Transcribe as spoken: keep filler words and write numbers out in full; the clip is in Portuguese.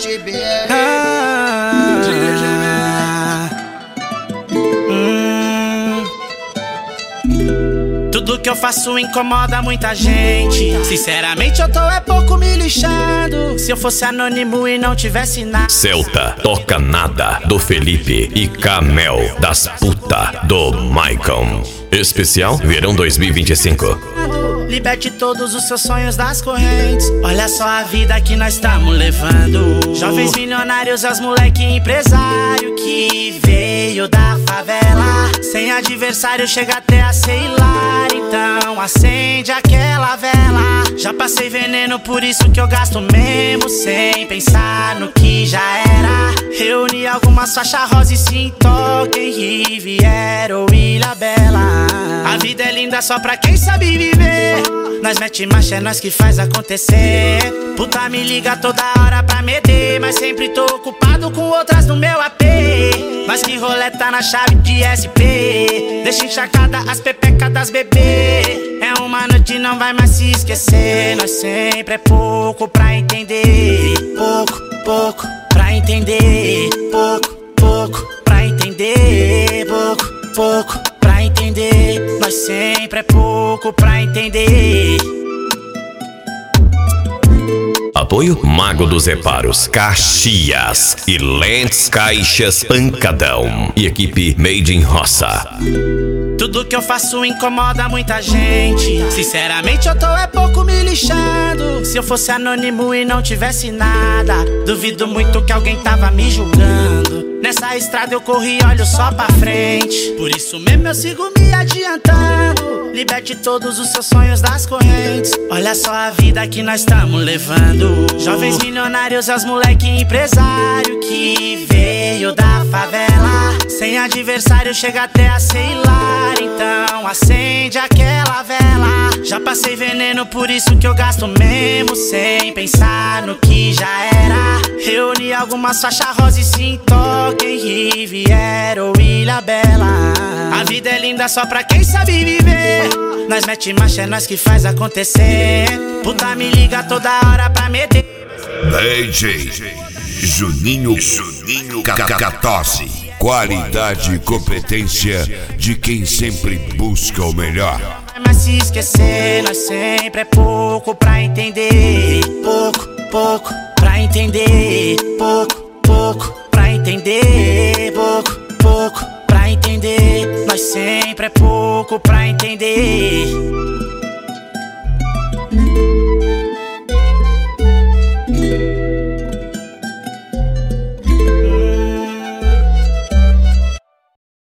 G B R. Ah, hum. Tudo que eu faço incomoda muita gente. Sinceramente eu tô é pouco me lixando. Se eu fosse anônimo e não tivesse nada. Celta, Toca Nada, do Felipe e Camel, das puta, do Maicon. Especial Verão dois mil e vinte e cinco. Liberte todos os seus sonhos das correntes. Olha só a vida que nós estamos levando. Jovens milionários, as moleque empresário que veio da favela. Sem adversário chega até a ser hilário. Então acende aquela vela. Já passei veneno, por isso que eu gasto mesmo, sem pensar no que já era. Reuni algumas faixas rosa e sim toquem Riviera ou Ilha Bela. A vida é linda só pra quem sabe viver. Nós mete marcha, é nós que faz acontecer. Puta me liga toda hora pra meter, mas sempre tô ocupado com outras no meu A P. Mas que roleta na chave de S P. Deixa encharcada as pepecas das bebê. É uma noite, não vai mais se esquecer. Nós sempre é pouco pra entender. Pouco, pouco pra entender. Pouco, pouco pra entender. Pouco, pouco pra entender. Nós sempre é pouco pra entender. Apoio Mago dos Reparos, Caxias e Lentes Caixas Pancadão e equipe Made in Roça. Tudo que eu faço incomoda muita gente. Sinceramente eu tô é pouco me lixando. Se eu fosse anônimo e não tivesse nada, duvido muito que alguém tava me julgando. Nessa estrada eu corri, olho só pra frente. Por isso mesmo eu sigo me adiantando. Liberte todos os seus sonhos das correntes. Olha só a vida que nós estamos levando. Jovens milionários, as moleque empresário que veio da favela. Sem adversário chega até a ser hilário. Então acende aquela vela. Já passei veneno, por isso que eu gasto mesmo, sem pensar no que já era. Reuni algumas faixas rosa e sim toquem Riviera ou Ilha Bela. A vida é linda só pra quem sabe viver. Nós mete marcha, é nós que faz acontecer. Puta me liga toda hora pra meter. D J Juninho, Juninho quatorze. Qualidade e competência de quem sempre busca o melhor. Mas se esquecer, nós sempre é pouco pra entender. Pouco, pouco pra entender. Pouco, pouco pra entender. Pouco, pouco pra entender. Nós sempre é pouco pra entender.